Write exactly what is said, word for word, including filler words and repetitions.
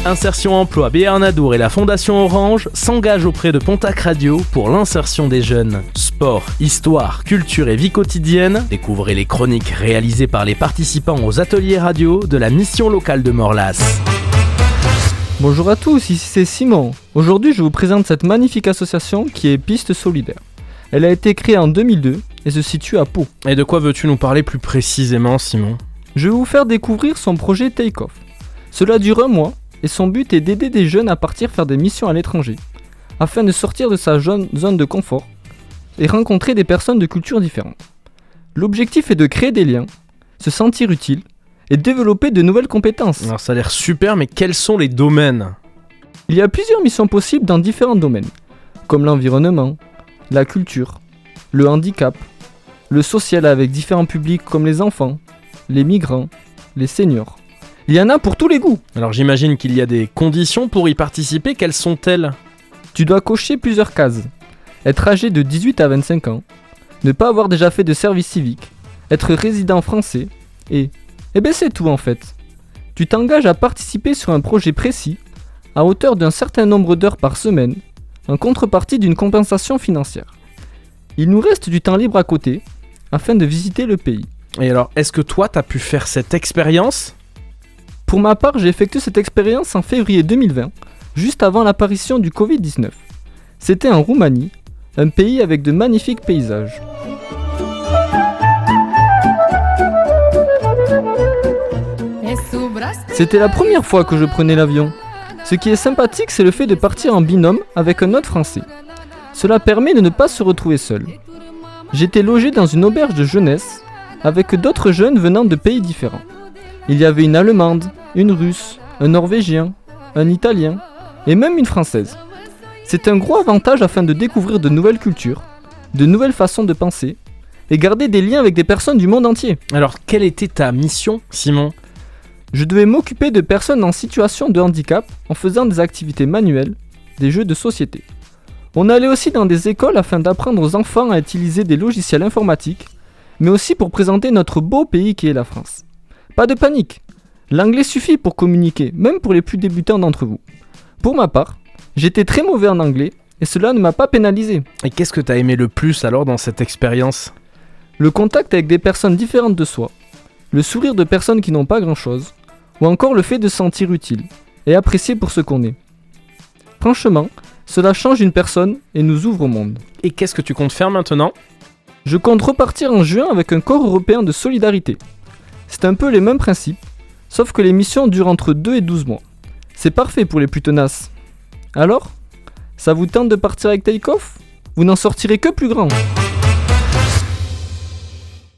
Insertion Emploi Béarn-Adour et la Fondation Orange s'engagent auprès de Pontac Radio pour l'insertion des jeunes. Sport, histoire, culture et vie quotidienne, découvrez les chroniques réalisées par les participants aux ateliers radio de la mission locale de Morlas. Bonjour à tous, ici c'est Simon. Aujourd'hui je vous présente cette magnifique association qui est Piste Solidaire. Elle a été créée en deux mille deux et se situe à Pau. Et de quoi veux-tu nous parler plus précisément, Simon ? Je vais vous faire découvrir son projet Take Off. Cela dure un mois et son but est d'aider des jeunes à partir faire des missions à l'étranger, afin de sortir de sa zone de confort et rencontrer des personnes de cultures différentes. L'objectif est de créer des liens, se sentir utile et développer de nouvelles compétences. Alors ça a l'air super, mais quels sont les domaines ? Il y a plusieurs missions possibles dans différents domaines, comme l'environnement, la culture, le handicap, le social avec différents publics comme les enfants, les migrants, les seniors. Il y en a pour tous les goûts. Alors j'imagine qu'il y a des conditions pour y participer, quelles sont-elles ? Tu dois cocher plusieurs cases. Être âgé de dix-huit à vingt-cinq ans, ne pas avoir déjà fait de service civique, être résident français et... Eh ben c'est tout en fait. Tu t'engages à participer sur un projet précis, à hauteur d'un certain nombre d'heures par semaine, en contrepartie d'une compensation financière. Il nous reste du temps libre à côté, afin de visiter le pays. Et alors, est-ce que toi t'as pu faire cette expérience ? Pour ma part, j'ai effectué cette expérience en février deux mille vingt, juste avant l'apparition du covid dix-neuf. C'était en Roumanie, un pays avec de magnifiques paysages. C'était la première fois que je prenais l'avion. Ce qui est sympathique, c'est le fait de partir en binôme avec un autre Français. Cela permet de ne pas se retrouver seul. J'étais logé dans une auberge de jeunesse, avec d'autres jeunes venant de pays différents. Il y avait une Allemande, une Russe, un Norvégien, un Italien et même une Française. C'est un gros avantage afin de découvrir de nouvelles cultures, de nouvelles façons de penser et garder des liens avec des personnes du monde entier. Alors, quelle était ta mission, Simon ? Je devais m'occuper de personnes en situation de handicap en faisant des activités manuelles, des jeux de société. On allait aussi dans des écoles afin d'apprendre aux enfants à utiliser des logiciels informatiques, mais aussi pour présenter notre beau pays qui est la France. Pas de panique, l'anglais suffit pour communiquer, même pour les plus débutants d'entre vous. Pour ma part, j'étais très mauvais en anglais et cela ne m'a pas pénalisé. Et qu'est-ce que t'as aimé le plus alors dans cette expérience ? Le contact avec des personnes différentes de soi, le sourire de personnes qui n'ont pas grand-chose, ou encore le fait de se sentir utile et apprécié pour ce qu'on est. Franchement, cela change une personne et nous ouvre au monde. Et qu'est-ce que tu comptes faire maintenant ? Je compte repartir en juin avec un corps européen de solidarité. C'est un peu les mêmes principes, sauf que les missions durent entre deux et douze mois. C'est parfait pour les plus tenaces. Alors ? Ça vous tente de partir avec Take Off ? Vous n'en sortirez que plus grand.